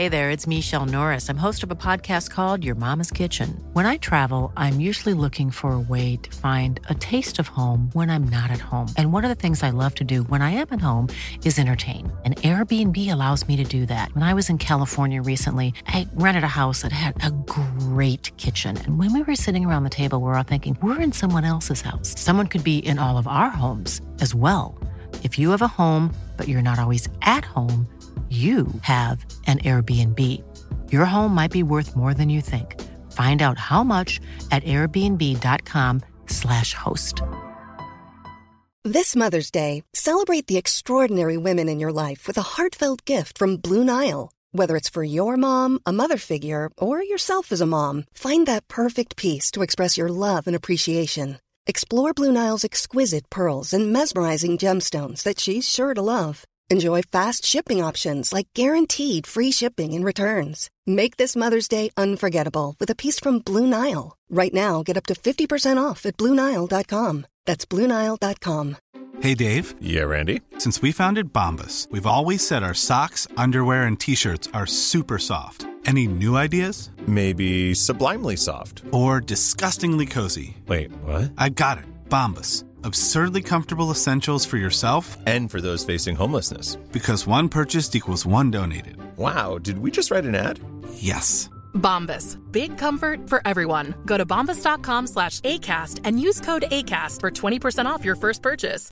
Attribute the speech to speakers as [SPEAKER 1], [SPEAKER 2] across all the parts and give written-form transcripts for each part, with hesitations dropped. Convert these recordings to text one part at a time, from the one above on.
[SPEAKER 1] Hey there, it's Michelle Norris. I'm host of a podcast called Your Mama's Kitchen. When I travel, I'm usually looking for a way to find a taste of home when I'm not at home. And one of the things I love to do when I am at home is entertain. And Airbnb allows me to do that. When I was in California recently, I rented a house that had a great kitchen. And when we were sitting around the table, we were all thinking, we're in someone else's house. Someone could be in all of our homes as well. If you have a home, but you're not always at home, you have an Airbnb. Your home might be worth more than you think. Find out how much at airbnb.com/host.
[SPEAKER 2] This Mother's Day, celebrate the extraordinary women in your life with a heartfelt gift from Blue Nile. Whether it's for your mom, a mother figure, or yourself as a mom, find that perfect piece to express your love and appreciation. Explore Blue Nile's exquisite pearls and mesmerizing gemstones that she's sure to love. Enjoy fast shipping options like guaranteed free shipping and returns. Make this Mother's Day unforgettable with a piece from Blue Nile. Right now, get up to 50% off at BlueNile.com. That's BlueNile.com.
[SPEAKER 3] Hey, Dave.
[SPEAKER 4] Yeah, Randy.
[SPEAKER 3] Since we founded Bombas, we've always said our socks, underwear, and T-shirts are super soft. Any new ideas?
[SPEAKER 4] Maybe sublimely soft.
[SPEAKER 3] Or disgustingly cozy.
[SPEAKER 4] Wait, what?
[SPEAKER 3] I got it. Bombas. Absurdly comfortable essentials for yourself
[SPEAKER 4] and for those facing homelessness.
[SPEAKER 3] Because one purchased equals one donated.
[SPEAKER 4] Wow, did we just write an ad?
[SPEAKER 3] Yes.
[SPEAKER 5] Bombas. Big comfort for everyone. Go to bombas.com/ACAST and use code ACAST for 20% off your first purchase.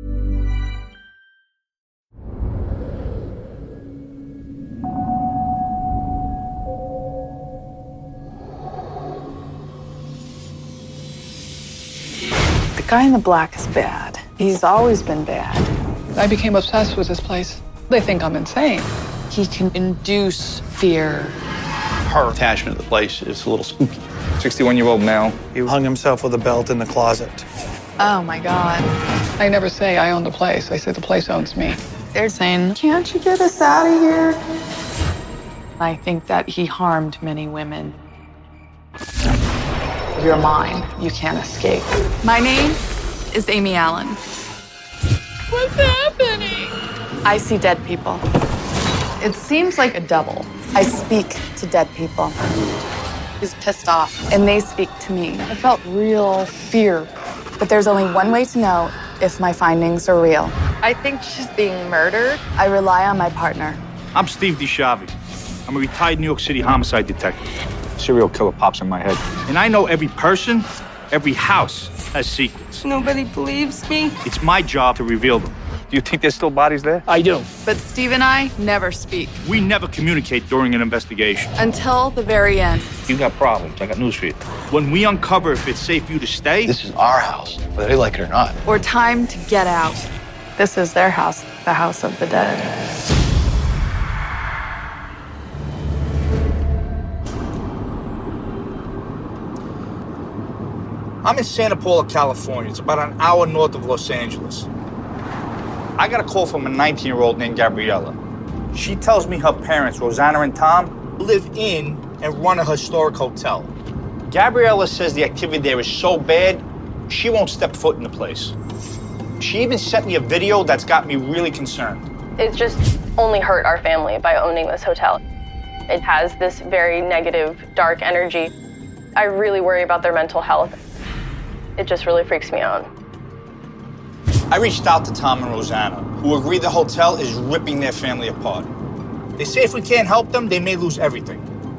[SPEAKER 6] The guy in the black is bad. He's always been bad.
[SPEAKER 7] I became obsessed with this place. They think I'm insane.
[SPEAKER 6] He can induce fear.
[SPEAKER 8] Her attachment to the place is a little spooky. 61-year-old male.
[SPEAKER 9] He hung himself with a belt in the closet.
[SPEAKER 6] Oh my God.
[SPEAKER 7] I never say I own the place. I say the place owns me.
[SPEAKER 6] They're saying, can't you get us out of here? I think that he harmed many women. You're mine. You can't escape. My name is Amy Allen. What's happening? I see dead people. It seems like a double. I speak to dead people. He's pissed off, and they speak to me. I felt real fear. But there's only one way to know if my findings are real.
[SPEAKER 10] I think she's being murdered.
[SPEAKER 6] I rely on my partner.
[SPEAKER 8] I'm Steve DiSchiavi. I'm a retired New York City homicide detective. Serial killer pops in my head. And I know every person, every house has secrets.
[SPEAKER 10] Nobody believes me.
[SPEAKER 8] It's my job to reveal them. Do you think there's still bodies there? I do.
[SPEAKER 6] But Steve and I never speak.
[SPEAKER 8] We never communicate during an investigation.
[SPEAKER 6] Until the very end.
[SPEAKER 8] You got problems. I got news for you. When we uncover if it's safe for you to stay,
[SPEAKER 9] This is our house, whether they like it or not.
[SPEAKER 6] Or time to get out. This is their house, the house of the dead.
[SPEAKER 11] I'm in Santa Paula, California. It's about an hour north of Los Angeles. I got a call from a 19-year-old named Gabriella. She tells me her parents, Rosanna and Tom, live in and run a historic hotel. Gabriella says the activity there is so bad, she won't step foot in the place. She even sent me a video that's got me really concerned.
[SPEAKER 10] It just only hurt our family by owning this hotel. It has this very negative, dark energy. I really worry about their mental health. It just really freaks me out.
[SPEAKER 11] I reached out to Tom and Rosanna, who agree the hotel is ripping their family apart. They say if we can't help them, they may lose everything.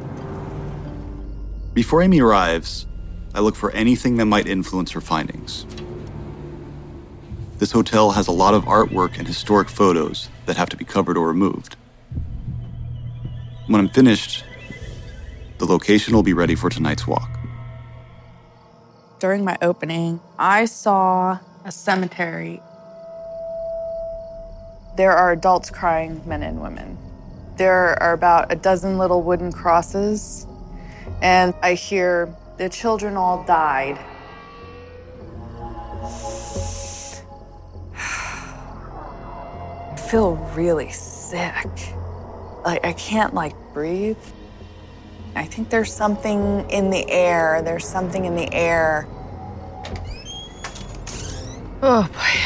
[SPEAKER 12] Before Amy arrives, I look for anything that might influence her findings. This hotel has a lot of artwork and historic photos that have to be covered or removed. When I'm finished, the location will be ready for tonight's walk.
[SPEAKER 6] During my opening, I saw a cemetery. There are adults crying, men and women. There are about a dozen little wooden crosses, and I hear the children all died. I feel really sick. I can't breathe. I think there's something in the air. There's something in the air.
[SPEAKER 7] Oh, boy.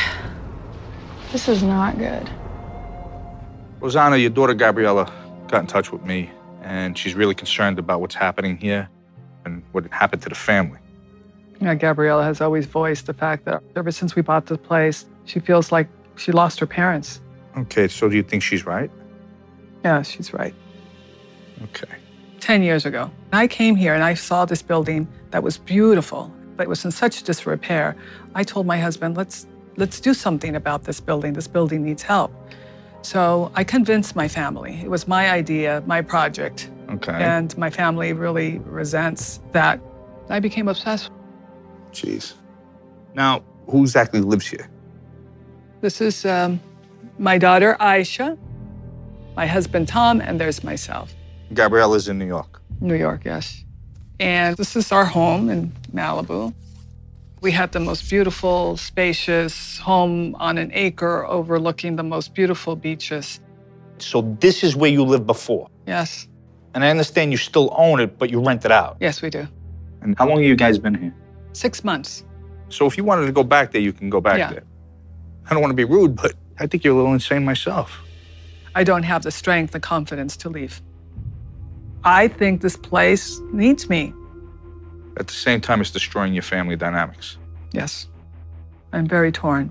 [SPEAKER 7] This is not good.
[SPEAKER 8] Rosanna, your daughter Gabriella got in touch with me. and she's really concerned about what's happening here and what happened to the family.
[SPEAKER 7] Yeah, Gabriella has always voiced the fact that ever since we bought this place, she feels like she lost her parents.
[SPEAKER 8] Okay, so do you think she's right?
[SPEAKER 7] Yeah, she's right.
[SPEAKER 8] Okay.
[SPEAKER 7] 10 years ago, I came here and I saw this building that was beautiful, but it was in such disrepair. I told my husband, let's do something about this building. This building needs help. So I convinced my family. It was my idea, my project.
[SPEAKER 8] Okay.
[SPEAKER 7] And my family really resents that. I became obsessed.
[SPEAKER 8] Jeez. Now, who exactly lives here?
[SPEAKER 7] This is my daughter, Aisha, my husband, Tom, and there's myself.
[SPEAKER 8] Gabriella's in New York.
[SPEAKER 7] New York, yes. And this is our home in Malibu. We have the most beautiful, spacious home on an acre overlooking the most beautiful beaches.
[SPEAKER 11] So this is where you lived before?
[SPEAKER 7] Yes.
[SPEAKER 11] And I understand you still own it, but you rent it out?
[SPEAKER 7] Yes, we do.
[SPEAKER 8] And how long have you guys been here?
[SPEAKER 7] 6 months.
[SPEAKER 8] So if you wanted to go back there, you can go back there. I don't want to be rude, but I think you're a little insane myself.
[SPEAKER 7] I don't have the strength and confidence to leave. I think this place needs me.
[SPEAKER 8] At the same time, it's destroying your family dynamics.
[SPEAKER 7] Yes. I'm very torn.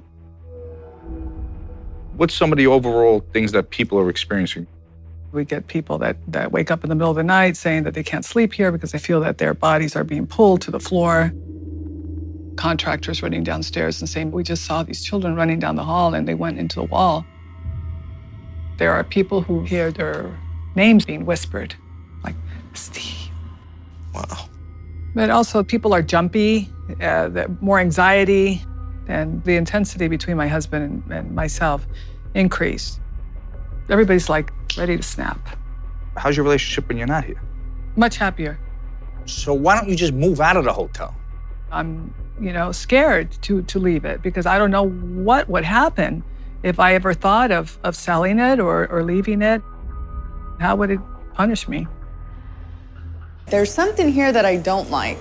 [SPEAKER 8] What's some of the overall things that people are experiencing?
[SPEAKER 7] We get people that wake up in the middle of the night saying that they can't sleep here because they feel that their bodies are being pulled to the floor. Contractors running downstairs and saying, we just saw these children running down the hall and they went into the wall. There are people who hear their names being whispered, like Steve.
[SPEAKER 8] Wow.
[SPEAKER 7] But also people are jumpy, more anxiety, and the intensity between my husband and myself increased. Everybody's like ready to snap.
[SPEAKER 8] How's your relationship when you're not here?
[SPEAKER 7] Much happier.
[SPEAKER 11] So why don't you just move out of the hotel?
[SPEAKER 7] I'm, scared to leave it because I don't know what would happen if I ever thought of selling it or leaving it. How would it punish me?
[SPEAKER 6] There's something here that I don't like.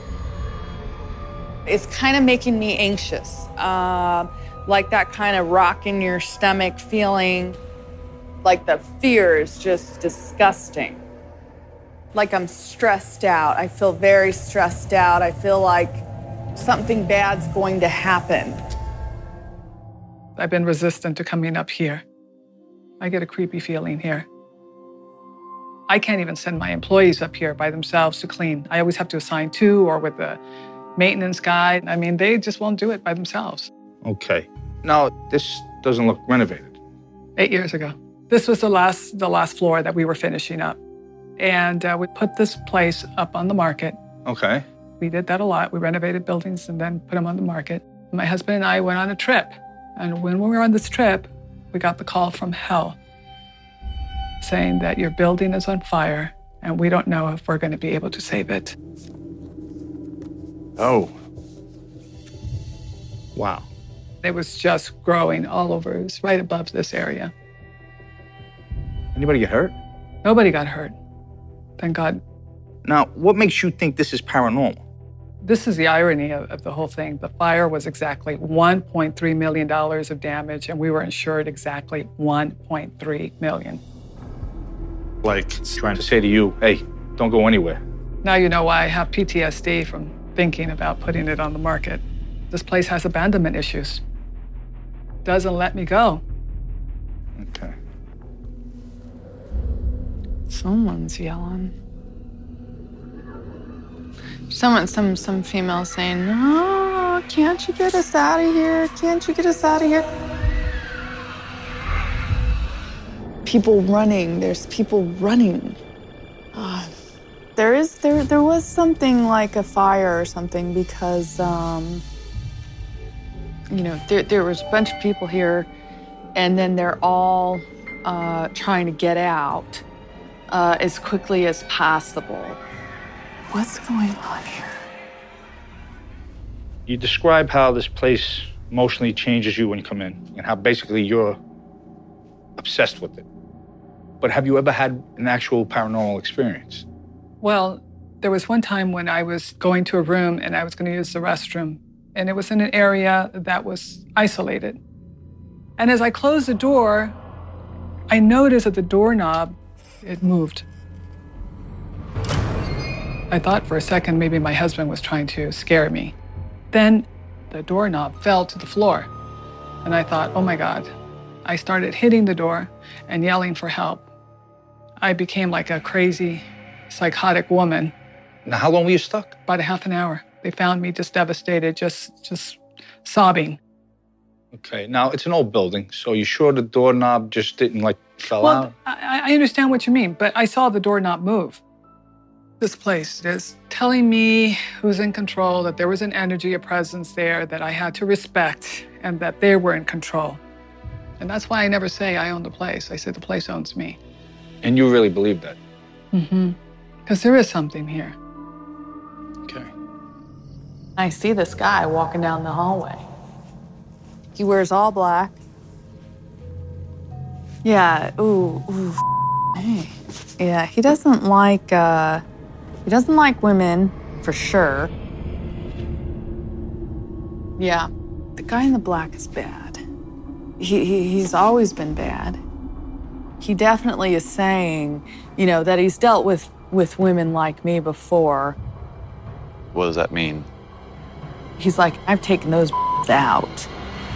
[SPEAKER 6] It's kind of making me anxious, like that kind of rock in your stomach feeling, like the fear is just disgusting. Like I'm stressed out. I feel very stressed out. I feel like something bad's going to happen.
[SPEAKER 7] I've been resistant to coming up here. I get a creepy feeling here. I can't even send my employees up here by themselves to clean. I always have to assign 2 or with a maintenance guy. I mean, they just won't do it by themselves.
[SPEAKER 8] Okay. Now, this doesn't look renovated.
[SPEAKER 7] 8 years ago. This was the last floor that we were finishing up. And we put this place up on the market.
[SPEAKER 8] Okay.
[SPEAKER 7] We did that a lot. We renovated buildings and then put them on the market. My husband and I went on a trip. And when we were on this trip, we got the call from hell saying that your building is on fire and we don't know if we're going to be able to save it.
[SPEAKER 8] Oh. Wow.
[SPEAKER 7] It was just growing all over. It was right above this area.
[SPEAKER 8] Anybody get hurt?
[SPEAKER 7] Nobody got hurt. Thank God.
[SPEAKER 11] Now, what makes you think this is paranormal?
[SPEAKER 7] This is the irony of the whole thing. The fire was exactly $1.3 million of damage, and we were insured exactly $1.3 million.
[SPEAKER 8] Like trying to say to you, hey, don't go anywhere.
[SPEAKER 7] Now you know why I have PTSD from thinking about putting it on the market. This place has abandonment issues. Doesn't let me go.
[SPEAKER 8] Okay.
[SPEAKER 6] Someone's yelling. Some female saying, "No, can't you get us out of here? Can't you get us out of here?" People running. There's people running. There was something like a fire or something because, there was a bunch of people here, and then they're all trying to get out as quickly as possible. What's going on here?
[SPEAKER 8] You describe how this place emotionally changes you when you come in and how basically you're obsessed with it. But have you ever had an actual paranormal experience?
[SPEAKER 7] Well, there was one time when I was going to a room and I was going to use the restroom, and it was in an area that was isolated. And as I closed the door, I noticed that the doorknob, it moved. I thought for a second maybe my husband was trying to scare me. Then the doorknob fell to the floor. And I thought, oh my God. I started hitting the door and yelling for help. I became like a crazy, psychotic woman.
[SPEAKER 8] Now, how long were you stuck?
[SPEAKER 7] About a half an hour. They found me just devastated, just sobbing.
[SPEAKER 8] Okay, now it's an old building, so you sure the doorknob just didn't fell out?
[SPEAKER 7] I understand what you mean, but I saw the doorknob move. This place is telling me who's in control, that there was an energy, a presence there that I had to respect, and that they were in control. And that's why I never say I own the place. I say the place owns me.
[SPEAKER 8] And you really believe that?
[SPEAKER 7] Mm-hmm. Because there is something here.
[SPEAKER 8] Okay.
[SPEAKER 6] I see this guy walking down the hallway. He wears all black. Yeah, hey. Yeah, he doesn't like women, for sure. Yeah, the guy in the black is bad. He's always been bad. He definitely is saying, that he's dealt with women like me before.
[SPEAKER 12] What does that mean?
[SPEAKER 6] He's like, I've taken those out.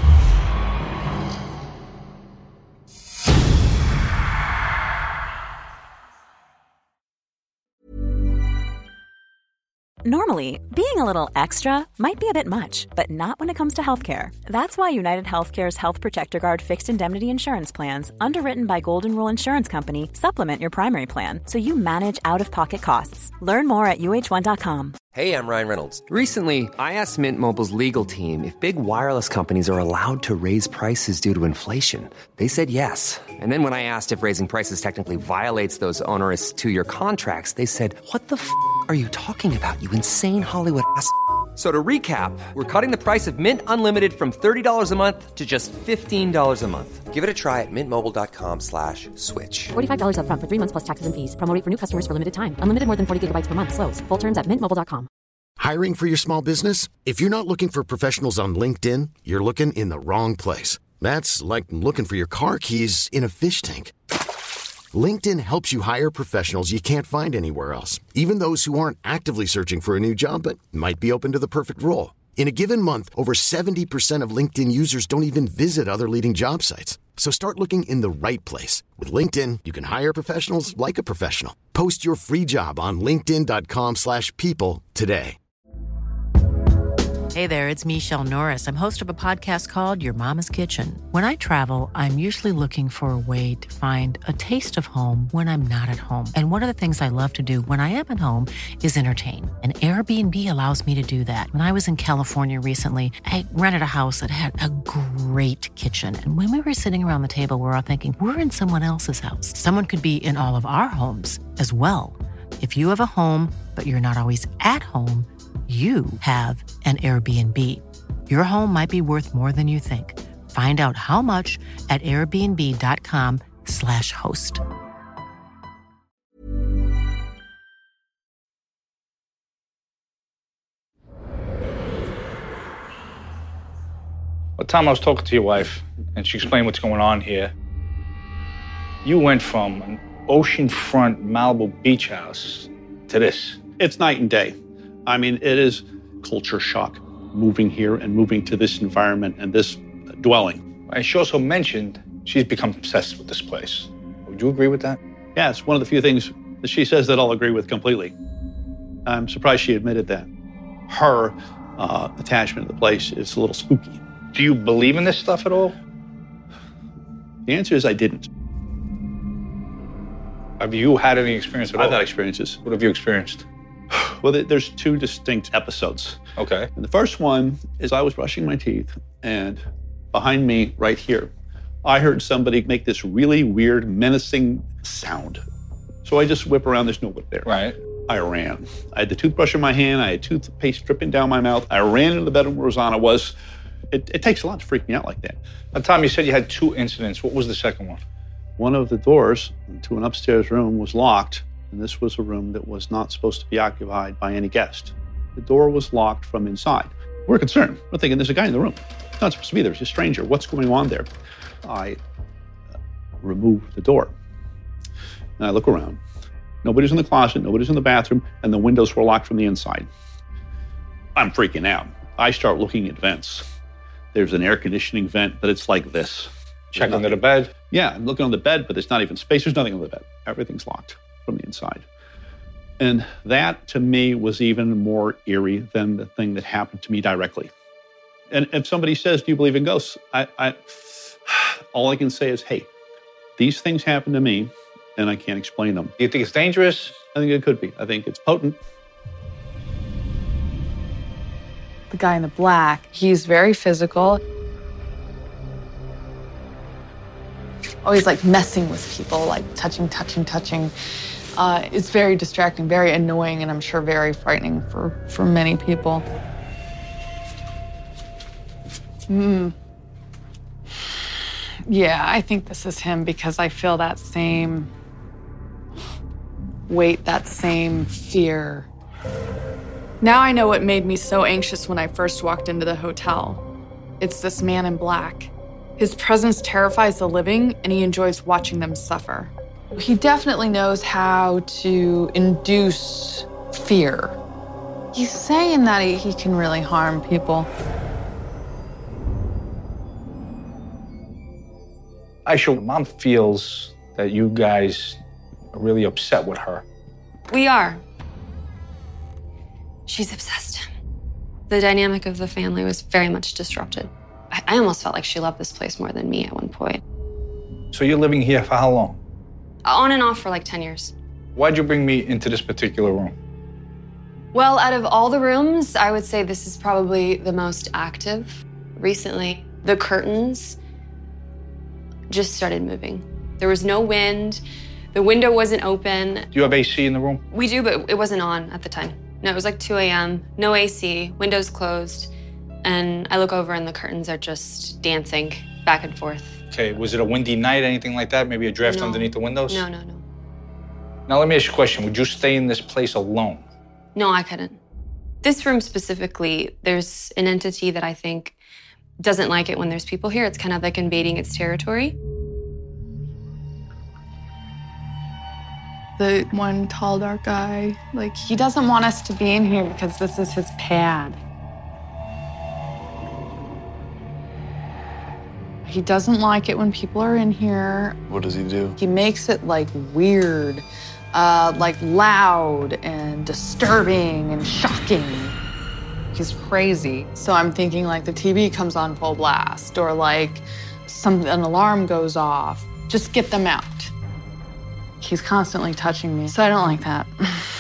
[SPEAKER 13] Normally, being a little extra might be a bit much, but not when it comes to healthcare. That's why United Healthcare's Health Protector Guard fixed indemnity insurance plans, underwritten by Golden Rule Insurance Company, supplement your primary plan so you manage out-of-pocket costs. Learn more at UH1.com.
[SPEAKER 14] Hey, I'm Ryan Reynolds. Recently, I asked Mint Mobile's legal team if big wireless companies are allowed to raise prices due to inflation. They said yes. And then when I asked if raising prices technically violates those onerous two-year contracts, they said, what the f*** are you talking about, you insane Hollywood ass f- So to recap, we're cutting the price of Mint Unlimited from $30 a month to just $15 a month. Give it a try at mintmobile.com/switch.
[SPEAKER 15] $45 up front for 3 months plus taxes and fees. Promo rate for new customers for limited time. Unlimited more than 40 gigabytes per month. Slows full terms at mintmobile.com.
[SPEAKER 16] Hiring for your small business? If you're not looking for professionals on LinkedIn, you're looking in the wrong place. That's like looking for your car keys in a fish tank. LinkedIn helps you hire professionals you can't find anywhere else, even those who aren't actively searching for a new job but might be open to the perfect role. In a given month, over 70% of LinkedIn users don't even visit other leading job sites. So start looking in the right place. With LinkedIn, you can hire professionals like a professional. Post your free job on linkedin.com/people today.
[SPEAKER 1] Hey there, it's Michelle Norris. I'm host of a podcast called Your Mama's Kitchen. When I travel, I'm usually looking for a way to find a taste of home when I'm not at home. And one of the things I love to do when I am at home is entertain. And Airbnb allows me to do that. When I was in California recently, I rented a house that had a great kitchen. And when we were sitting around the table, we were all thinking, we're in someone else's house. Someone could be in all of our homes as well. If you have a home, but you're not always at home, you have an Airbnb. Your home might be worth more than you think. Find out how much at airbnb.com/host.
[SPEAKER 8] Well, Tom, I was talking to your wife, and she explained what's going on here. You went from an oceanfront Malibu beach house to this.
[SPEAKER 17] It's night and day. I mean, it is culture shock moving here and moving to this environment and this dwelling.
[SPEAKER 8] And she also mentioned she's become obsessed with this place. Would you agree with that?
[SPEAKER 17] Yeah, it's one of the few things that she says that I'll agree with completely. I'm surprised she admitted that. Her attachment to the place is a little spooky.
[SPEAKER 8] Do you believe in this stuff at all?
[SPEAKER 17] The answer is I didn't.
[SPEAKER 8] Have you had any experience at all?
[SPEAKER 17] I've had experiences.
[SPEAKER 8] What have you experienced?
[SPEAKER 17] Well, there's two distinct episodes.
[SPEAKER 8] Okay.
[SPEAKER 17] And the first one is I was brushing my teeth, and behind me, right here, I heard somebody make this really weird, menacing sound. So I just whip around, there's nobody there.
[SPEAKER 8] Right.
[SPEAKER 17] I ran. I had the toothbrush in my hand, I had toothpaste dripping down my mouth. I ran into the bedroom where Rosanna was. It takes a lot to freak me out like that.
[SPEAKER 8] Now, Tom, you said you had 2 incidents. What was the second one?
[SPEAKER 17] One of the doors to an upstairs room was locked, and this was a room that was not supposed to be occupied by any guest. The door was locked from inside. We're concerned. We're thinking there's a guy in the room. It's not supposed to be there. It's a stranger. What's going on there? I remove the door, and I look around, Nobody's in the closet, nobody's in the bathroom, and the windows were locked from the inside. I'm freaking out. I start looking at vents. There's an air conditioning vent, but it's like this.
[SPEAKER 8] Check under the bed?
[SPEAKER 17] Yeah, I'm looking on the bed, but there's not even space. There's nothing on the bed. Everything's locked from the inside. And that, to me, was even more eerie than the thing that happened to me directly. And if somebody says, do you believe in ghosts? All I can say is, hey, these things happen to me, and I can't explain them.
[SPEAKER 8] Do you think it's dangerous?
[SPEAKER 17] I think it could be. I think it's potent.
[SPEAKER 6] The guy in the black, he's very physical. Always like messing with people, like touching. It's very distracting, very annoying, and I'm sure very frightening for many people. Yeah, I think this is him because I feel that same weight, that same fear. Now I know what made me so anxious when I first walked into the hotel. It's this man in black. His presence terrifies the living, and he enjoys watching them suffer. He definitely knows how to induce fear. He's saying that he can really harm people.
[SPEAKER 8] Aisha, Mom feels that you guys are really upset with her.
[SPEAKER 18] We are. She's obsessed. The dynamic of the family was very much disrupted. I almost felt like she loved this place more than me at one point.
[SPEAKER 8] So you're living here for how long?
[SPEAKER 18] On and off for like 10 years.
[SPEAKER 8] Why'd you bring me into this particular room?
[SPEAKER 18] Well, out of all the rooms, I would say this is probably the most active. Recently, the curtains just started moving. There was no wind. The window wasn't open.
[SPEAKER 8] Do you have AC in the room?
[SPEAKER 18] We do, but it wasn't on at the time. No, it was like 2 a.m., no AC, windows closed, and I look over and the curtains are just dancing back and forth.
[SPEAKER 8] Okay, was it a windy night, anything like that? Maybe a draft underneath the windows?
[SPEAKER 18] No.
[SPEAKER 8] Now let me ask you a question. Would you stay in this place alone?
[SPEAKER 18] No, I couldn't. This room specifically, there's an entity that I think doesn't like it when there's people here. It's kind of like invading its territory.
[SPEAKER 6] The one tall, dark guy, like, he doesn't want us to be in here because this is his pad. He doesn't like it when people are in here.
[SPEAKER 9] What does he do?
[SPEAKER 6] He makes it, like, weird, like loud and disturbing and shocking. He's crazy. So I'm thinking, like, the TV comes on full blast or, like, an alarm goes off. Just get them out. He's constantly touching me, so I don't like that.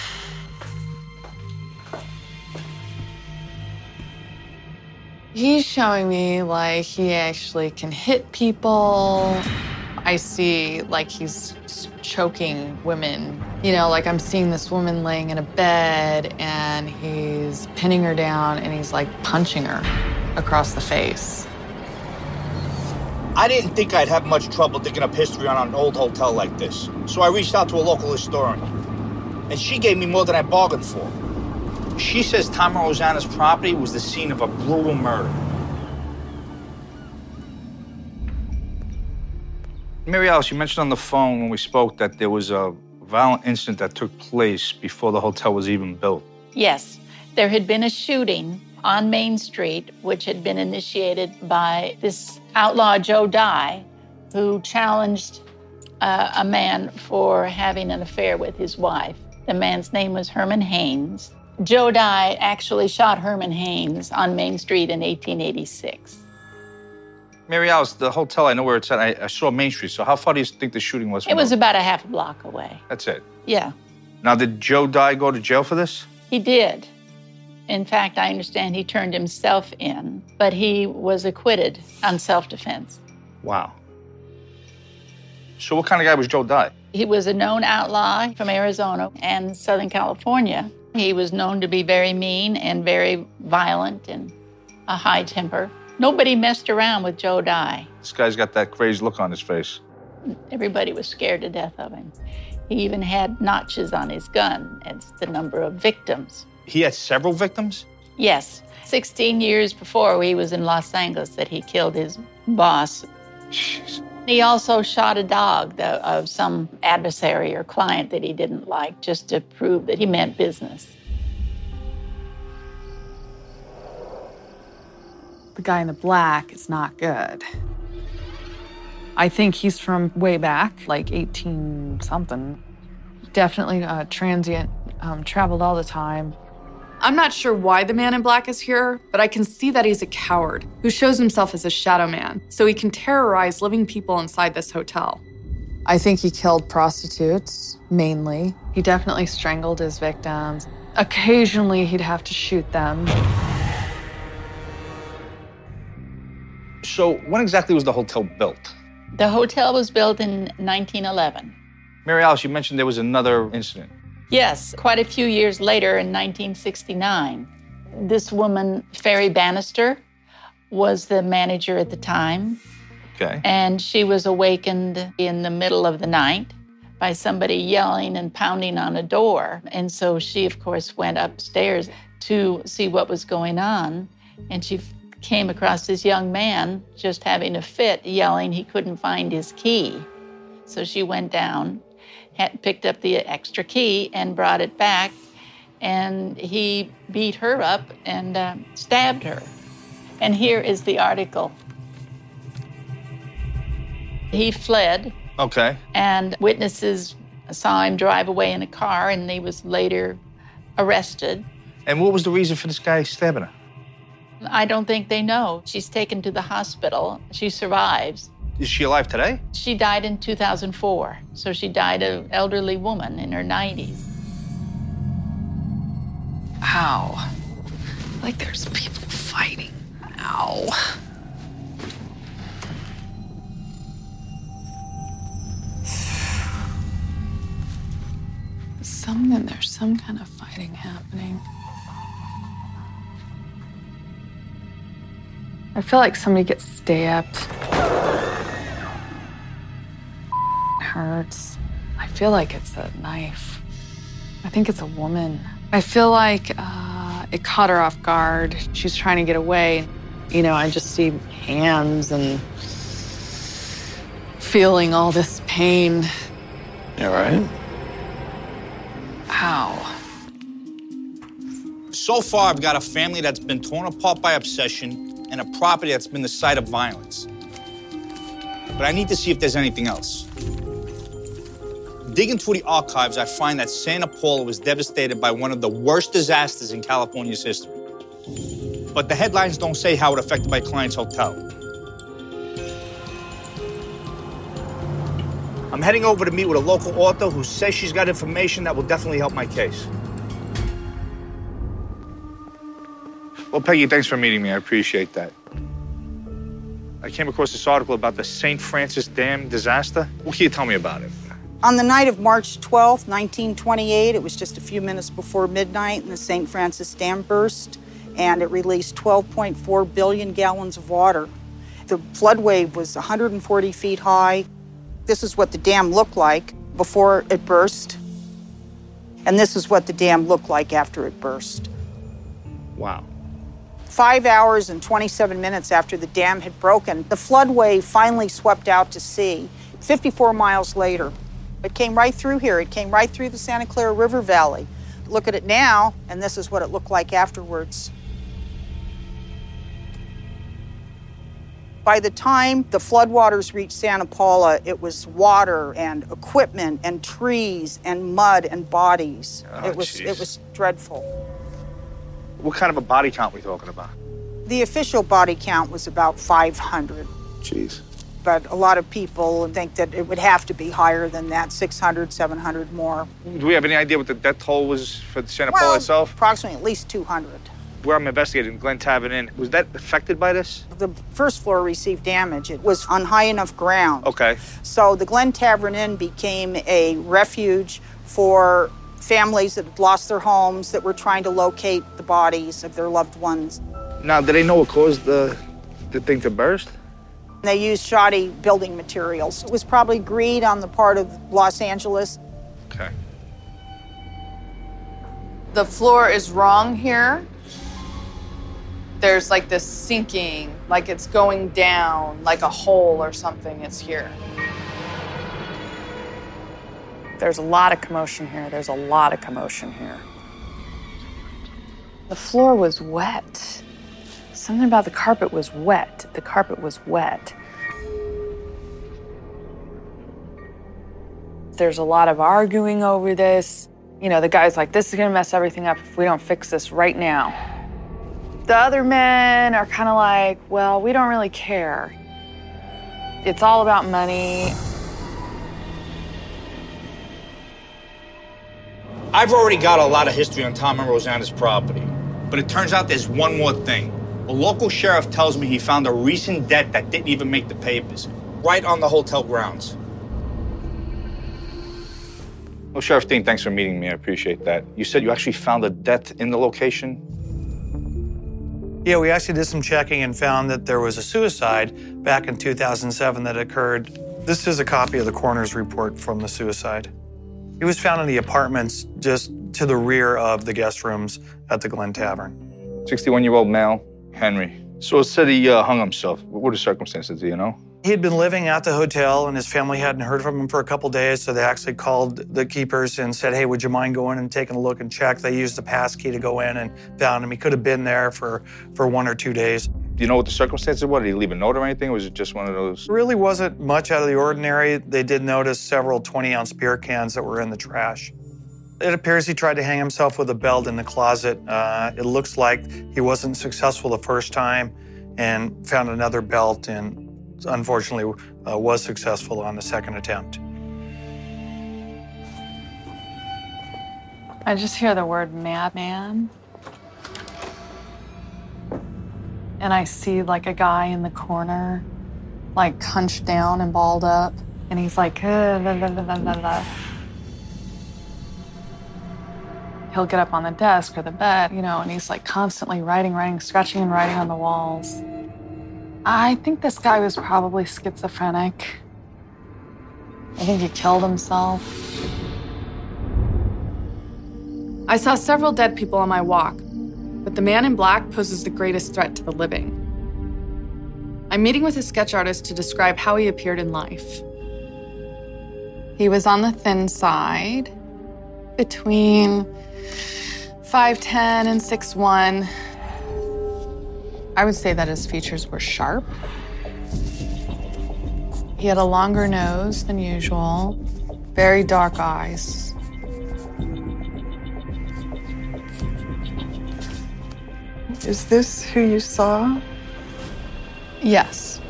[SPEAKER 6] He's showing me, like, he actually can hit people. I see, like, he's choking women. You know, like, I'm seeing this woman laying in a bed, and he's pinning her down, and he's, like, punching her across the face.
[SPEAKER 11] I didn't think I'd have much trouble digging up history on an old hotel like this. So I reached out to a local historian. And she gave me more than I bargained for. She says Tama Rosanna's property was the scene of a brutal murder. Mary Alice, you mentioned on the phone when we spoke that there was a violent incident that took place before the hotel was even built.
[SPEAKER 19] Yes, there had been a shooting on Main Street, which had been initiated by this outlaw, Joe Dye, who challenged a man for having an affair with his wife. The man's name was Herman Haynes. Joe Dye actually shot Herman Haynes on Main Street in 1886.
[SPEAKER 11] Mary Alice, the hotel, I know where it's at. I saw Main Street, so how far do you think the shooting was from?
[SPEAKER 19] It was about a half a block away.
[SPEAKER 11] That's it?
[SPEAKER 19] Yeah.
[SPEAKER 11] Now, did Joe Dye go to jail for this?
[SPEAKER 19] He did. In fact, I understand he turned himself in, but he was acquitted on self-defense.
[SPEAKER 11] Wow. So what kind of guy was Joe Dye?
[SPEAKER 19] He was a known outlaw from Arizona and Southern California. He was known to be very mean and very violent and a high temper. Nobody messed around with Joe Dye.
[SPEAKER 11] This guy's got that crazy look on his face.
[SPEAKER 19] Everybody was scared to death of him. He even had notches on his gun as the number of victims.
[SPEAKER 11] He had several victims?
[SPEAKER 19] Yes. 16 years before he was in Los Angeles that he killed his boss.
[SPEAKER 11] Jeez.
[SPEAKER 19] He also shot a dog of some adversary or client that he didn't like, just to prove that he meant business.
[SPEAKER 6] The guy in the black is not good. I think he's from way back, like 18-something. Definitely transient, traveled all the time.
[SPEAKER 18] I'm not sure why the man in black is here, but I can see that he's a coward who shows himself as a shadow man, so he can terrorize living people inside this hotel.
[SPEAKER 6] I think he killed prostitutes, mainly. He definitely strangled his victims. Occasionally, he'd have to shoot them.
[SPEAKER 8] So when exactly was the hotel built?
[SPEAKER 19] The hotel was built in 1911.
[SPEAKER 8] Mary Alice, you mentioned there was another incident.
[SPEAKER 19] Yes, quite a few years later in 1969. This woman, Ferry Bannister, was the manager at the time.
[SPEAKER 8] Okay.
[SPEAKER 19] And she was awakened in the middle of the night by somebody yelling and pounding on a door. And so she, of course, went upstairs to see what was going on. And she came across this young man just having a fit, yelling he couldn't find his key. So she went down, picked up the extra key and brought it back, and he beat her up and stabbed her. And here is the article. He fled.
[SPEAKER 8] Okay.
[SPEAKER 19] And witnesses saw him drive away in a car, and he was later arrested.
[SPEAKER 8] And what was the reason for this guy stabbing her?
[SPEAKER 19] I don't think they know. She's taken to the hospital. She survives.
[SPEAKER 8] Is she alive today?
[SPEAKER 19] She died in 2004, so she died an elderly woman in her 90s.
[SPEAKER 6] Ow. Like there's people fighting. Ow. There's some kind of fighting happening. I feel like somebody gets stabbed. It hurts. I feel like it's a knife. I think it's a woman. I feel like it caught her off guard. She's trying to get away. You know, I just see hands and feeling all this pain.
[SPEAKER 9] You all right?
[SPEAKER 6] Ow.
[SPEAKER 11] So far, I've got a family that's been torn apart by obsession and a property that's been the site of violence. But I need to see if there's anything else. Digging through the archives, I find that Santa Paula was devastated by one of the worst disasters in California's history. But the headlines don't say how it affected my client's hotel. I'm heading over to meet with a local author who says she's got information that will definitely help my case.
[SPEAKER 8] Well, Peggy, thanks for meeting me. I appreciate that. I came across this article about the St. Francis Dam disaster. What can you tell me about it?
[SPEAKER 20] On the night of March 12th, 1928, it was just a few minutes before midnight, and the St. Francis Dam burst, and it released 12.4 billion gallons of water. The flood wave was 140 feet high. This is what the dam looked like before it burst, and this is what the dam looked like after it burst.
[SPEAKER 8] Wow.
[SPEAKER 20] 5 hours and 27 minutes after the dam had broken, the flood wave finally swept out to sea. 54 miles later, it came right through here. It came right through the Santa Clara River Valley. Look at it now, and this is what it looked like afterwards. By the time the floodwaters reached Santa Paula, it was water and equipment and trees and mud and bodies.
[SPEAKER 8] Oh,
[SPEAKER 20] it was dreadful.
[SPEAKER 8] What kind of a body count are we talking about?
[SPEAKER 20] The official body count was about 500.
[SPEAKER 8] Jeez.
[SPEAKER 20] But a lot of people think that it would have to be higher than that, 600, 700 more.
[SPEAKER 8] Do we have any idea what the death toll was for Santa Paula itself?
[SPEAKER 20] Approximately at least 200.
[SPEAKER 8] Where I'm investigating, Glen Tavern Inn, was that affected by this?
[SPEAKER 20] The first floor received damage. It was on high enough ground.
[SPEAKER 8] Okay.
[SPEAKER 20] So the Glen Tavern Inn became a refuge for families that had lost their homes, that were trying to locate the bodies of their loved ones.
[SPEAKER 8] Now, do they know what caused the thing to burst?
[SPEAKER 20] They used shoddy building materials. It was probably greed on the part of Los Angeles.
[SPEAKER 8] Okay.
[SPEAKER 6] The floor is wrong here. There's like this sinking, like it's going down, like a hole or something. It's here. There's a lot of commotion here. There's a lot of commotion here. The floor was wet. Something about the carpet was wet. The carpet was wet. There's a lot of arguing over this. You know, the guy's like, this is gonna mess everything up if we don't fix this right now. The other men are kind of like, well, we don't really care. It's all about money.
[SPEAKER 11] I've already got a lot of history on Tom and Rosanna's property, but it turns out there's one more thing. A local sheriff tells me he found a recent debt that didn't even make the papers, right on the hotel grounds.
[SPEAKER 8] Well, Sheriff Dean, thanks for meeting me. I appreciate that. You said you actually found a death in the location?
[SPEAKER 9] Yeah, we actually did some checking and found that there was a suicide back in 2007 that occurred. This is a copy of the coroner's report from the suicide. He was found in the apartments just to the rear of the guest rooms at the Glen Tavern.
[SPEAKER 8] 61-year-old male, Henry. So it said he hung himself. What were the circumstances, do you know?
[SPEAKER 9] He had been living at the hotel and his family hadn't heard from him for a couple days, so they actually called the keepers and said, hey, would you mind going and taking a look and check? They used the pass key to go in and found him. He could have been there for 1 or 2 days.
[SPEAKER 8] Do you know what the circumstances were? Did he leave a note or anything, or was it just one of those?
[SPEAKER 9] It really wasn't much out of the ordinary. They did notice several 20-ounce beer cans that were in the trash. It appears he tried to hang himself with a belt in the closet. It looks like he wasn't successful the first time and found another belt and unfortunately was successful on the second attempt.
[SPEAKER 6] I just hear the word madman. And I see like a guy in the corner, like hunched down and balled up. And he's like, He'll get up on the desk or the bed, you know, and he's like constantly writing, scratching and writing on the walls. I think this guy was probably schizophrenic. I think he killed himself. I saw several dead people on my walk, but the man in black poses the greatest threat to the living. I'm meeting with a sketch artist to describe how he appeared in life. He was on the thin side, between 5'10" and 6'1". I would say that his features were sharp. He had a longer nose than usual, very dark eyes.
[SPEAKER 7] Is this who you saw?
[SPEAKER 6] Yes.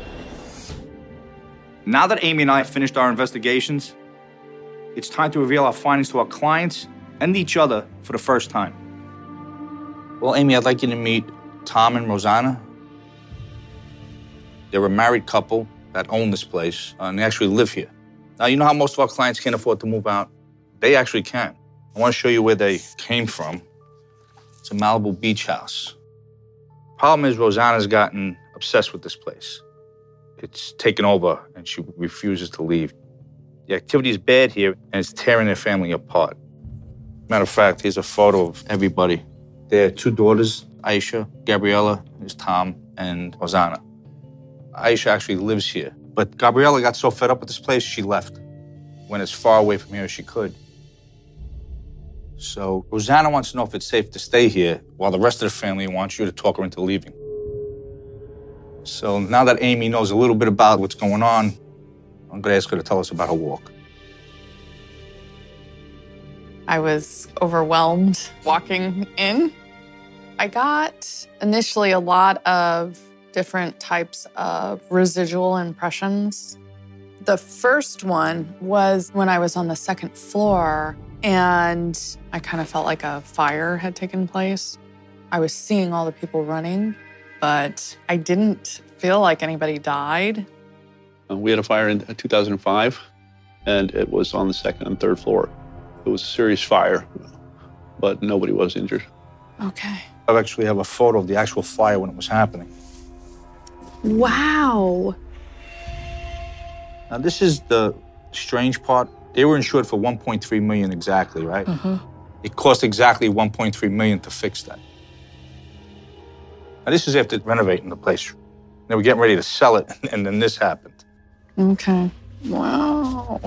[SPEAKER 11] Now that Amy and I have finished our investigations, it's time to reveal our findings to our clients and each other for the first time. Well, Amy, I'd like you to meet Tom and Rosanna. They're a married couple that own this place, and they actually live here. Now, you know how most of our clients can't afford to move out? They actually can. I want to show you where they came from. It's a Malibu beach house. Problem is, Rosanna's gotten obsessed with this place. It's taken over, and she refuses to leave. The activity is bad here, and it's tearing their family apart. Matter of fact, here's a photo of everybody. They have 2 daughters, Aisha, Gabriella, there's Tom, and Rosanna. Aisha actually lives here, but Gabriella got so fed up with this place, she left. Went as far away from here as she could. So Rosanna wants to know if it's safe to stay here, while the rest of the family wants you to talk her into leaving. So now that Amy knows a little bit about what's going on, I'm gonna ask her to tell us about her walk.
[SPEAKER 6] I was overwhelmed walking in. I got initially a lot of different types of residual impressions. The first one was when I was on the second floor and I kind of felt like a fire had taken place. I was seeing all the people running, but I didn't feel like anybody died.
[SPEAKER 17] We had a fire in 2005, and it was on the second and third floor. It was a serious fire, but nobody was injured.
[SPEAKER 6] Okay.
[SPEAKER 8] I actually have a photo of the actual fire when it was happening.
[SPEAKER 6] Wow.
[SPEAKER 8] Now, this is the strange part. They were insured for $1.3 million exactly, right?
[SPEAKER 6] Mm-hmm.
[SPEAKER 8] It cost exactly $1.3 million to fix that. Now, this is after renovating the place. They were getting ready to sell it, and then this happened.
[SPEAKER 6] Okay. Wow.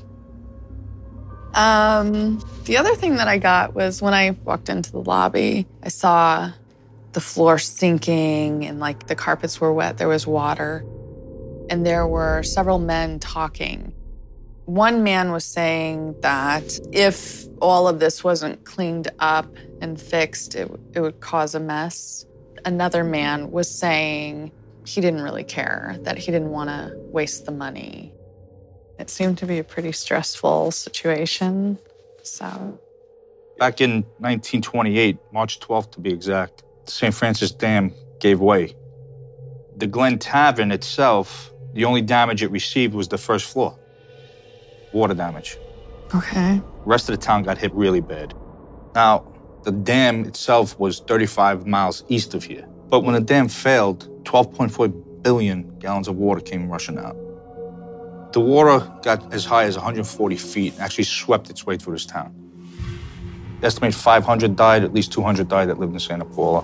[SPEAKER 6] The other thing that I got was when I walked into the lobby, I saw the floor sinking and like the carpets were wet, there was water. And there were several men talking. One man was saying that if all of this wasn't cleaned up and fixed, it would cause a mess. Another man was saying he didn't really care, that he didn't want to waste the money. It seemed to be a pretty stressful situation, so.
[SPEAKER 8] Back in 1928, March 12th to be exact, the St. Francis Dam gave way. The Glen Tavern itself, the only damage it received was the first floor. Water damage.
[SPEAKER 6] Okay.
[SPEAKER 8] The rest of the town got hit really bad. Now, the dam itself was 35 miles east of here. But when the dam failed, 12.4 billion gallons of water came rushing out. The water got as high as 140 feet and actually swept its way through this town. They estimate 500 died, at least 200 died that lived in Santa Paula.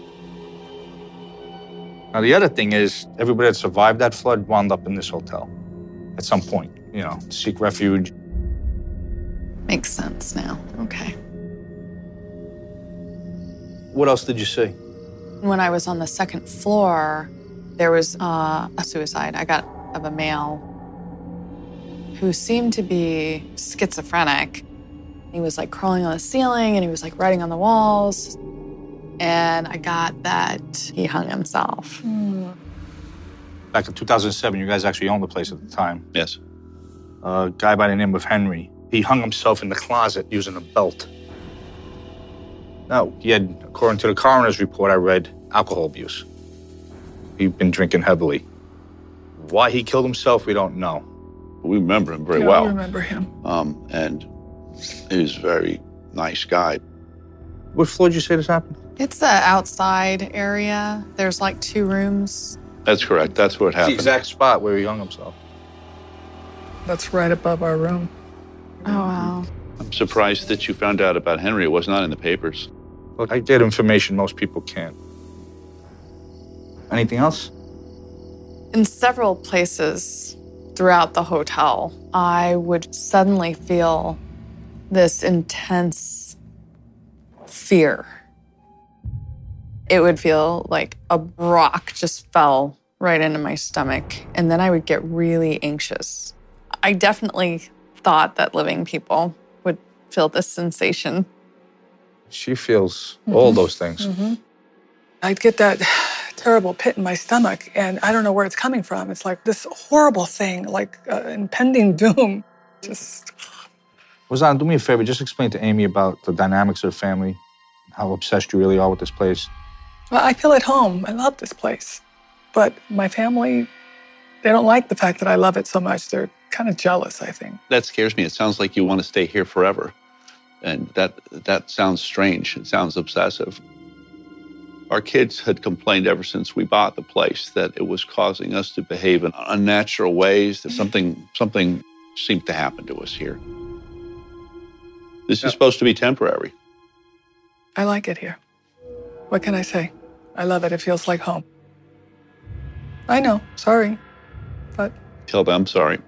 [SPEAKER 8] Now, the other thing is, everybody that survived that flood wound up in this hotel at some point, to seek refuge.
[SPEAKER 6] Makes sense now. Okay.
[SPEAKER 8] What else did you see?
[SPEAKER 6] When I was on the second floor, there was a suicide. I got of a male who seemed to be schizophrenic. He was like crawling on the ceiling and he was like writing on the walls. And I got that he hung himself.
[SPEAKER 8] Back in 2007, you guys actually owned the place at the time.
[SPEAKER 17] Yes.
[SPEAKER 8] A guy by the name of Henry. He hung himself in the closet using a belt. Now, he had, according to the coroner's report I read, alcohol abuse. He'd been drinking heavily. Why he killed himself, we don't know.
[SPEAKER 17] We remember him very well.
[SPEAKER 7] I remember him.
[SPEAKER 17] And he was a very nice guy.
[SPEAKER 8] What floor did you say this happened?
[SPEAKER 6] It's the outside area. There's like 2 rooms.
[SPEAKER 17] That's correct. That's what happened.
[SPEAKER 8] It's the exact spot where he hung himself.
[SPEAKER 7] That's right above our room.
[SPEAKER 6] Oh, wow.
[SPEAKER 17] I'm surprised that you found out about Henry. It was not in the papers.
[SPEAKER 8] Look, I get information most people can't. Anything else?
[SPEAKER 6] In several places throughout the hotel, I would suddenly feel this intense fear. It would feel like a rock just fell right into my stomach, and then I would get really anxious. I definitely thought that living people would feel this sensation.
[SPEAKER 8] She feels all those things.
[SPEAKER 7] I'd get that terrible pit in my stomach, and I don't know where it's coming from. It's like this horrible thing, like impending doom. Just.
[SPEAKER 8] Rosanna, do me a favor. Just explain to Amy about the dynamics of the family, how obsessed you really are with this place.
[SPEAKER 7] Well, I feel at home. I love this place. But my family, they don't like the fact that I love it so much. They're kind of jealous, I think.
[SPEAKER 17] That scares me. It sounds like you want to stay here forever. And that sounds strange. It sounds obsessive. Our kids had complained ever since we bought the place that it was causing us to behave in unnatural ways, that something seemed to happen to us here. This is supposed to be temporary.
[SPEAKER 7] I like it here. What can I say? I love it. It feels like home. I know. Sorry. But.
[SPEAKER 17] Tell them sorry.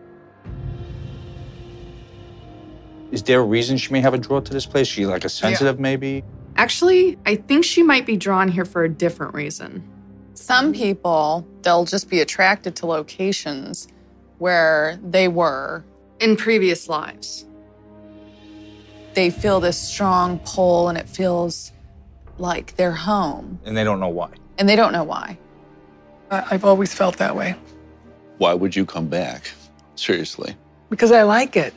[SPEAKER 8] Is there a reason she may have a draw to this place? She like a sensitive, maybe?
[SPEAKER 6] Actually, I think she might be drawn here for a different reason. Some people, they'll just be attracted to locations where they were in previous lives. They feel this strong pull and it feels like they're home.
[SPEAKER 8] And they don't know why.
[SPEAKER 6] And they don't know why.
[SPEAKER 7] I've always felt that way.
[SPEAKER 17] Why would you come back? Seriously.
[SPEAKER 7] Because I like it.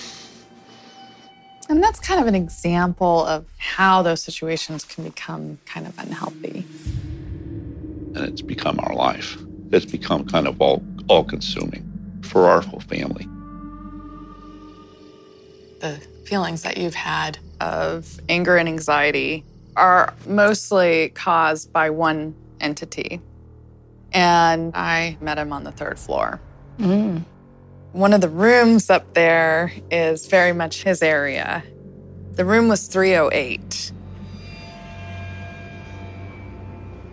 [SPEAKER 6] And that's kind of an example of how those situations can become kind of unhealthy.
[SPEAKER 17] And it's become our life. It's become kind of all-consuming for our whole family.
[SPEAKER 6] The feelings that you've had of anger and anxiety are mostly caused by one entity. And I met him on the 3rd floor. One of the rooms up there is very much his area. The room was 308.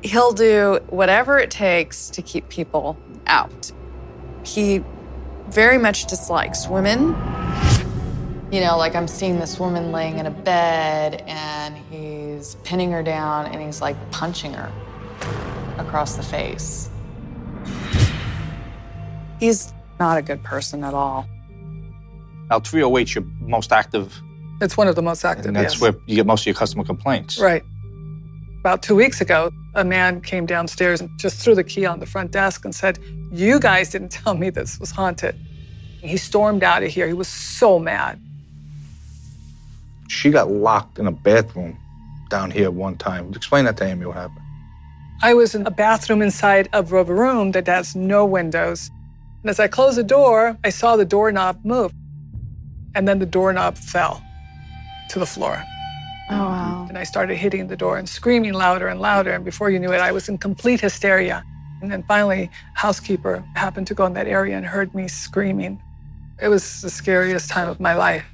[SPEAKER 6] He'll do whatever it takes to keep people out. He very much dislikes women. You know, like I'm seeing this woman laying in a bed and he's pinning her down and he's like punching her across the face. He's not a good person at all.
[SPEAKER 8] Now, 308's your most active.
[SPEAKER 7] It's one of the most active,
[SPEAKER 8] And that's
[SPEAKER 7] yes.
[SPEAKER 8] where you get most of your customer complaints.
[SPEAKER 7] Right. About 2 weeks ago, a man came downstairs and just threw the key on the front desk and said, "You guys didn't tell me this was haunted." He stormed out of here. He was so mad.
[SPEAKER 8] She got locked in a bathroom down here one time. Explain that to Amy, what happened.
[SPEAKER 7] I was in a bathroom inside of a room that has no windows. And as I closed the door, I saw the doorknob move. And then the doorknob fell to the floor.
[SPEAKER 6] Oh, wow.
[SPEAKER 7] And I started hitting the door and screaming louder and louder. And before you knew it, I was in complete hysteria. And then finally, housekeeper happened to go in that area and heard me screaming. It was the scariest time of my life.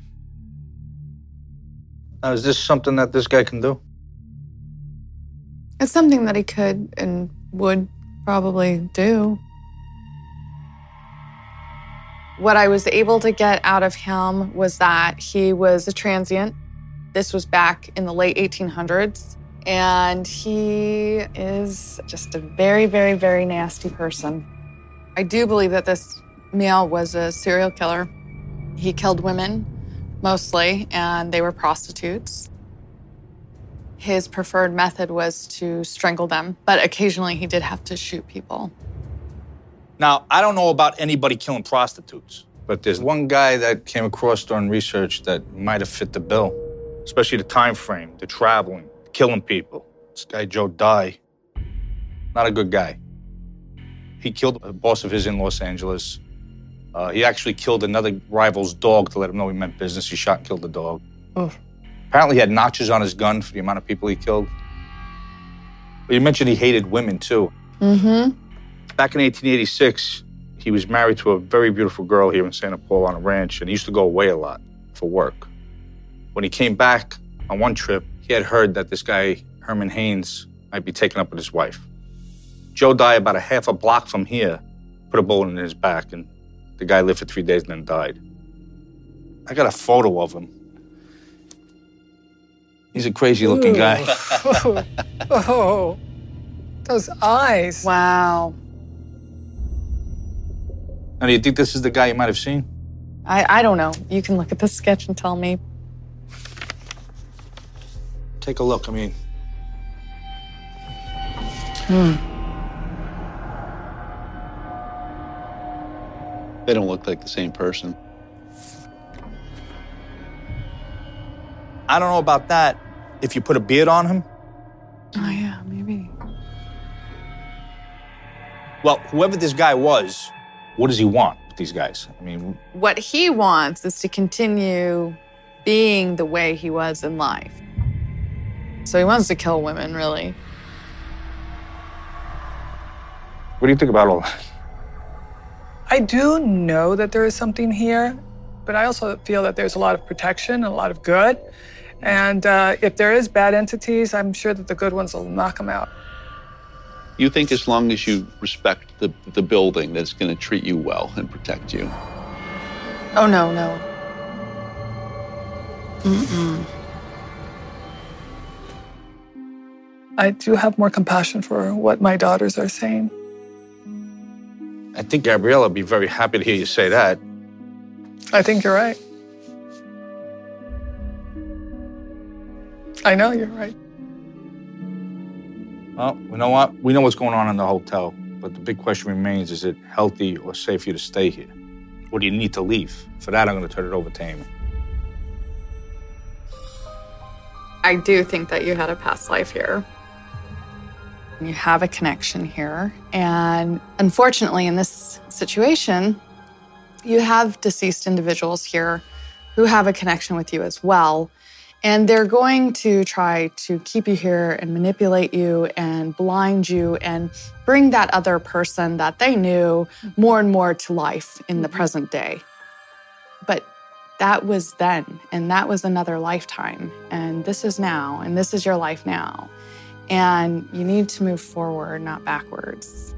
[SPEAKER 8] Now, is this something that this guy can do?
[SPEAKER 6] It's something that he could and would probably do. What I was able to get out of him was that he was a transient. This was back in the late 1800s. And he is just a very, very, very nasty person. I do believe that this male was a serial killer. He killed women, mostly, and they were prostitutes. His preferred method was to strangle them, but occasionally he did have to shoot people.
[SPEAKER 8] Now, I don't know about anybody killing prostitutes, but there's one guy that came across during research that might have fit the bill, especially the time frame, the traveling, killing people. This guy, Joe Dye, not a good guy. He killed a boss of his in Los Angeles. He actually killed another rival's dog to let him know he meant business. He shot and killed the dog.
[SPEAKER 7] Oh.
[SPEAKER 8] Apparently he had notches on his gun for the amount of people he killed. But you mentioned he hated women, too.
[SPEAKER 6] Mm-hmm.
[SPEAKER 8] Back in 1886, he was married to a very beautiful girl here in Santa Paula on a ranch, and he used to go away a lot for work. When he came back on one trip, he had heard that this guy, Herman Haynes, might be taken up with his wife. Joe Dye, about a half a block from here, put a bullet in his back, and the guy lived for 3 days and then died. I got a photo of him. He's a crazy-looking guy.
[SPEAKER 7] Oh, those eyes.
[SPEAKER 6] Wow.
[SPEAKER 8] Now, do you think this is the guy you might have seen?
[SPEAKER 6] I don't know. You can look at the sketch and tell me.
[SPEAKER 8] Take a look. I mean,
[SPEAKER 17] They don't look like the same person.
[SPEAKER 8] I don't know about that. If you put a beard on him,
[SPEAKER 6] Oh, yeah, maybe.
[SPEAKER 8] well, whoever this guy was, what does he want with these guys? I mean,
[SPEAKER 6] What he wants is to continue being the way he was in life. So he wants to kill women, really.
[SPEAKER 8] what do you think about all that?
[SPEAKER 7] I do know that there is something here, but I also feel that there's a lot of protection and a lot of good. And if there is bad entities, I'm sure that the good ones will knock them out.
[SPEAKER 17] You think as long as you respect the building, that it's going to treat you well and protect you?
[SPEAKER 6] Oh, no, no. Mm-mm.
[SPEAKER 7] I do have more compassion for what my daughters are saying.
[SPEAKER 8] I think Gabriella would be very happy to hear you say that.
[SPEAKER 7] I think you're right. I know you're right.
[SPEAKER 8] Well, you know what? We know what's going on in the hotel, but the big question remains, is it healthy or safe for you to stay here? Or do you need to leave? For that, I'm going to turn it over to Amy.
[SPEAKER 6] I do think that you had a past life here. You have a connection here. And unfortunately, in this situation, you have deceased individuals here who have a connection with you as well. And they're going to try to keep you here and manipulate you and blind you and bring that other person that they knew more and more to life in the present day. But that was then, and that was another lifetime. And this is now, and this is your life now. and you need to move forward, not backwards.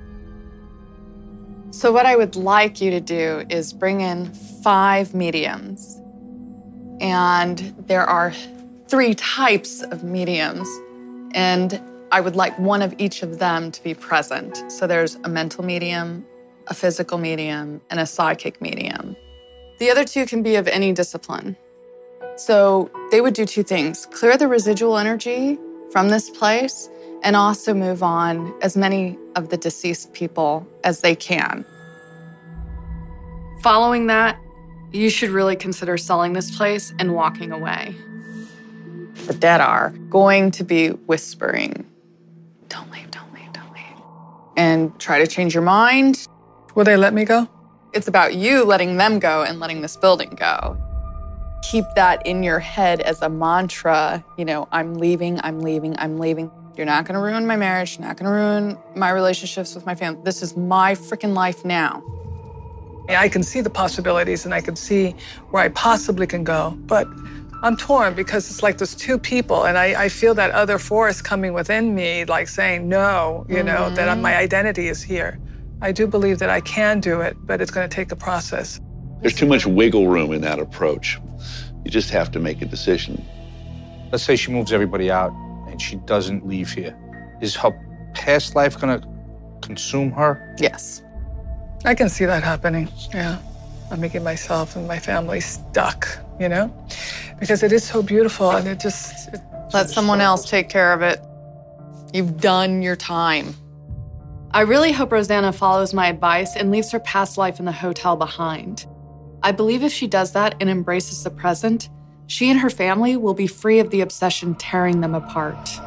[SPEAKER 6] So what I would like you to do is bring in 5 mediums. And there are 3 types of mediums, and I would like one of each of them to be present. So there's a mental medium, a physical medium, and a psychic medium. The other 2 can be of any discipline. So they would do 2 things: clear the residual energy from this place and also move on as many of the deceased people as they can. Following that, you should really consider selling this place and walking away. The dead are going to be whispering, "Don't leave, don't leave, don't leave," and try to change your mind.
[SPEAKER 7] Will they let me go?
[SPEAKER 6] It's about you letting them go and letting this building go. Keep that in your head as a mantra. You know, I'm leaving, I'm leaving, I'm leaving. You're not gonna ruin my marriage, you're not gonna ruin my relationships with my family. This is my freaking life now.
[SPEAKER 7] I can see the possibilities and I can see where I possibly can go, but I'm torn because it's like there's 2 people and I feel that other force coming within me, like saying no, you know, that my identity is here. I do believe that I can do it, but it's gonna take a process.
[SPEAKER 17] There's too much wiggle room in that approach. You just have to make a decision.
[SPEAKER 8] Let's say she moves everybody out and she doesn't leave here. Is her past life gonna consume her?
[SPEAKER 6] Yes.
[SPEAKER 7] I can see that happening, yeah. I'm making myself and my family stuck, you know? Because it is so beautiful and it
[SPEAKER 6] let someone else take care of it. You've done your time. I really hope Rosanna follows my advice and leaves her past life in the hotel behind. I believe if she does that and embraces the present, she and her family will be free of the obsession tearing them apart.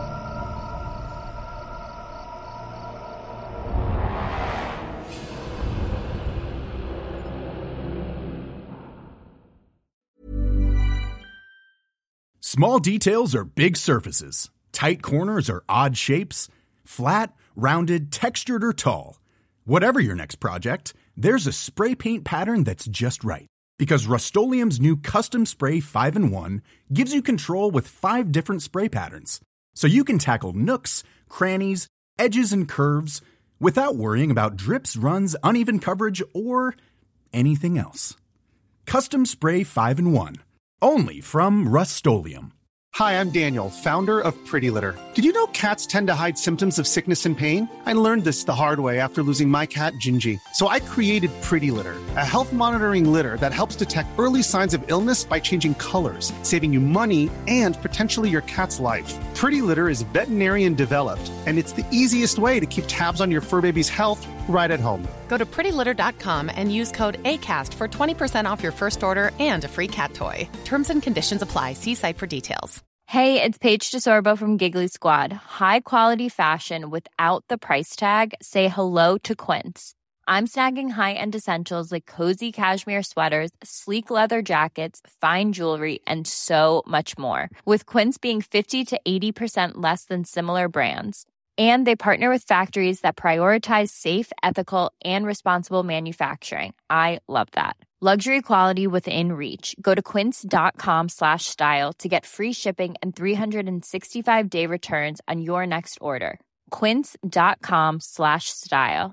[SPEAKER 21] Small details are big surfaces. Tight corners are odd shapes. Flat, rounded, textured, or tall. Whatever your next project, there's a spray paint pattern that's just right. Because Rust-Oleum's new Custom Spray 5-in-1 gives you control with 5 different spray patterns. So you can tackle nooks, crannies, edges, and curves without worrying about drips, runs, uneven coverage, or anything else. Custom Spray 5-in-1. Only from Rust-Oleum.
[SPEAKER 22] Hi, I'm Daniel, founder of Pretty Litter. Did you know cats tend to hide symptoms of sickness and pain? I learned this the hard way after losing my cat, Gingy. So I created Pretty Litter, a health monitoring litter that helps detect early signs of illness by changing colors, saving you money and potentially your cat's life. Pretty Litter is veterinarian developed, and it's the easiest way to keep tabs on your fur baby's health right at home.
[SPEAKER 5] Go to prettylitter.com and use code ACAST for 20% off your first order and a free cat toy. Terms and conditions apply. See site for details.
[SPEAKER 23] Hey, it's Paige DeSorbo from Giggly Squad. High quality fashion without the price tag. Say hello to Quince. I'm snagging high-end essentials like cozy cashmere sweaters, sleek leather jackets, fine jewelry, and so much more. With Quince being 50 to 80% less than similar brands. And they partner with factories that prioritize safe, ethical, and responsible manufacturing. I love that. Luxury quality within reach. Go to quince.com/style to get free shipping and 365-day returns on your next order. Quince.com/style.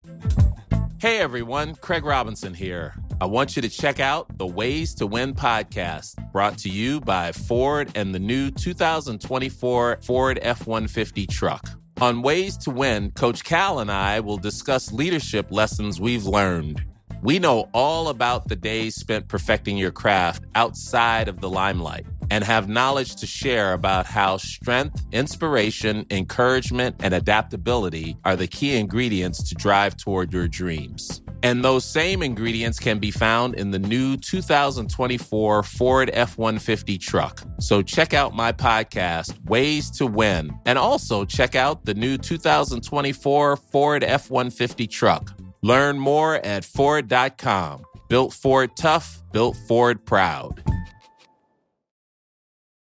[SPEAKER 24] Hey everyone, Craig Robinson here. I want you to check out the Ways to Win podcast, brought to you by Ford and the new 2024 Ford F-150 truck. On Ways to Win, Coach Cal and I will discuss leadership lessons we've learned. We know all about the days spent perfecting your craft outside of the limelight and have knowledge to share about how strength, inspiration, encouragement, and adaptability are the key ingredients to drive toward your dreams. And those same ingredients can be found in the new 2024 Ford F-150 truck. So check out my podcast, Ways to Win, and also check out the new 2024 Ford F-150 truck. Learn more at Ford.com. Built Ford tough, built Ford proud.